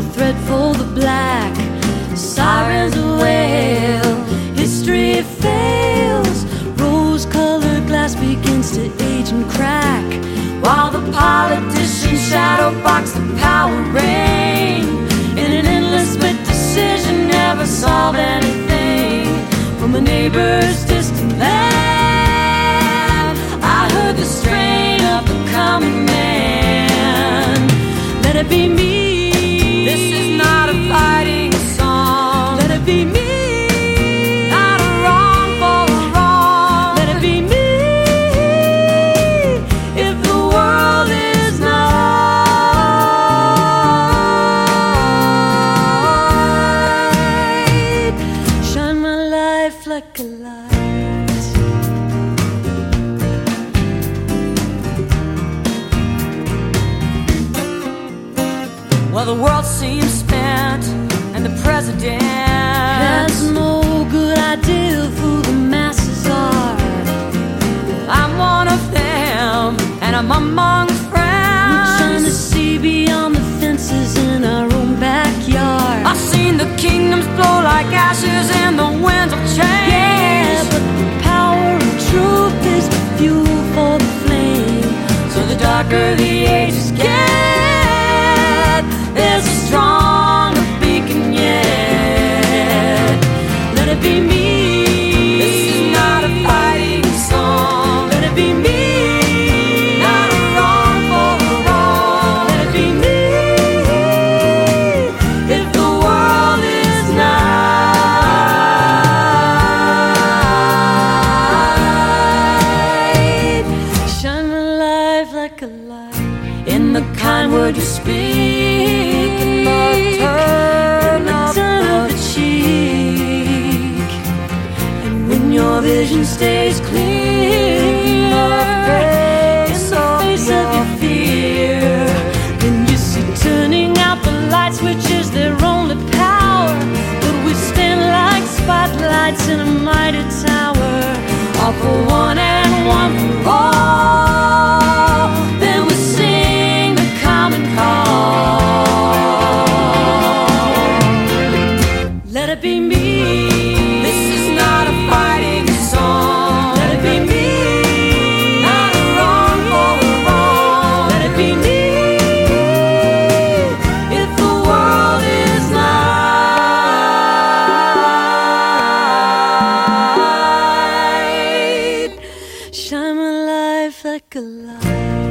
single thread for the black. Sirens wail, history fails. Rose-colored glass begins to age and crack, while the politicians shadow box the power reign. In an endless split decision, never solve anything. From a neighbor's distant land, I heard the strain of the common man. Let it be me. This is not a fighting song. Let it be me. Not a wrong for a wrong. Let it be me. If the world is night, shine my life like a light. Well, the world seems spent, and the president has no good idea who the masses are. I'm one of them, and I'm among friends. We're trying to see beyond the fences in our own backyard. I've seen the kingdoms blow like ashes and the winds of change. Yeah, but the power of truth is the fuel for the flame. So the darker the ages get, there's a stronger beacon yet. Let it be me. This is not a fighting song. Let it be me. Not a wrong for a wrong. Let it be me. If the world is night, shine my life like a light. In the kind word you speak, in the turn of the cheek, and when your vision stays clear, in the face of your fear, then you see turning out the light switch is their only power. But we stand like spotlights in a mighty tower, all for one and one for all. Then we sing the common call. Let it be me. This is not a fighting song. Let it be me. Not a wrong for a wrong. Let it be me. If the world is night, shine my life like a light.